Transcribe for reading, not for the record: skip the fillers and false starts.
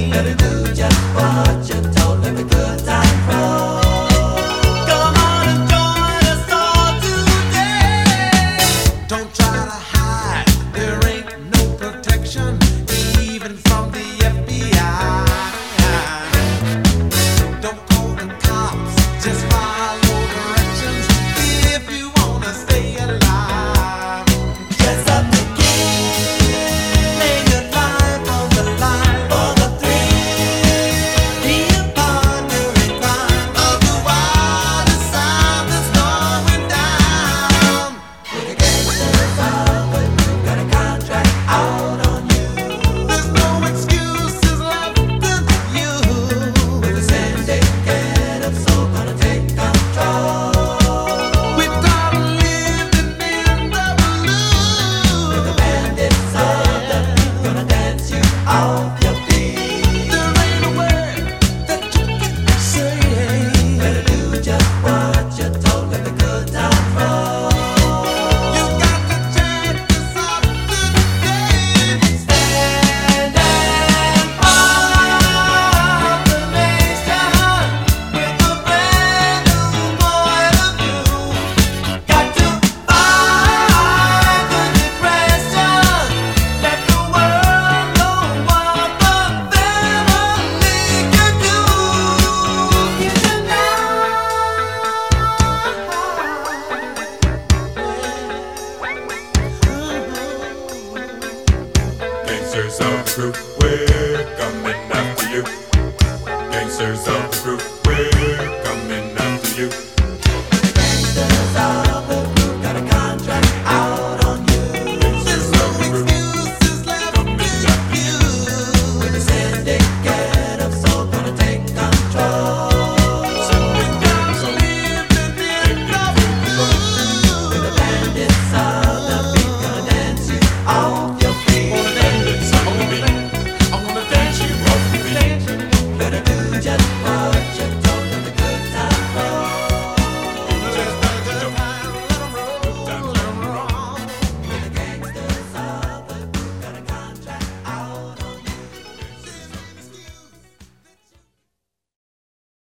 Better do just what you're told. Let the good time flow. Come on and join us all today. Don't try to hide, there ain't no protection, even from the FBI. Don't call the cops, just follow directions if you wanna stay alive. Dress up the king, lay your life on the line for the thrill. Be a partner in crime Of the wildest sound that's going down. with a gangster's song, but you got a contract out on you. There's no excuses left with you. With a syndicate of soul gonna take control. We've got to live in the blue. With the bandits of the beat gonna dance you off your feet. There ain't a word that you can say. Better do just what you're told. Let the good time flow. You got to check this out today. Stand and pop the nation with a brand new point of view. Got to fight the depression. Let the world know what the family can do. Gangsters of the group, we're coming after you. Gangsters of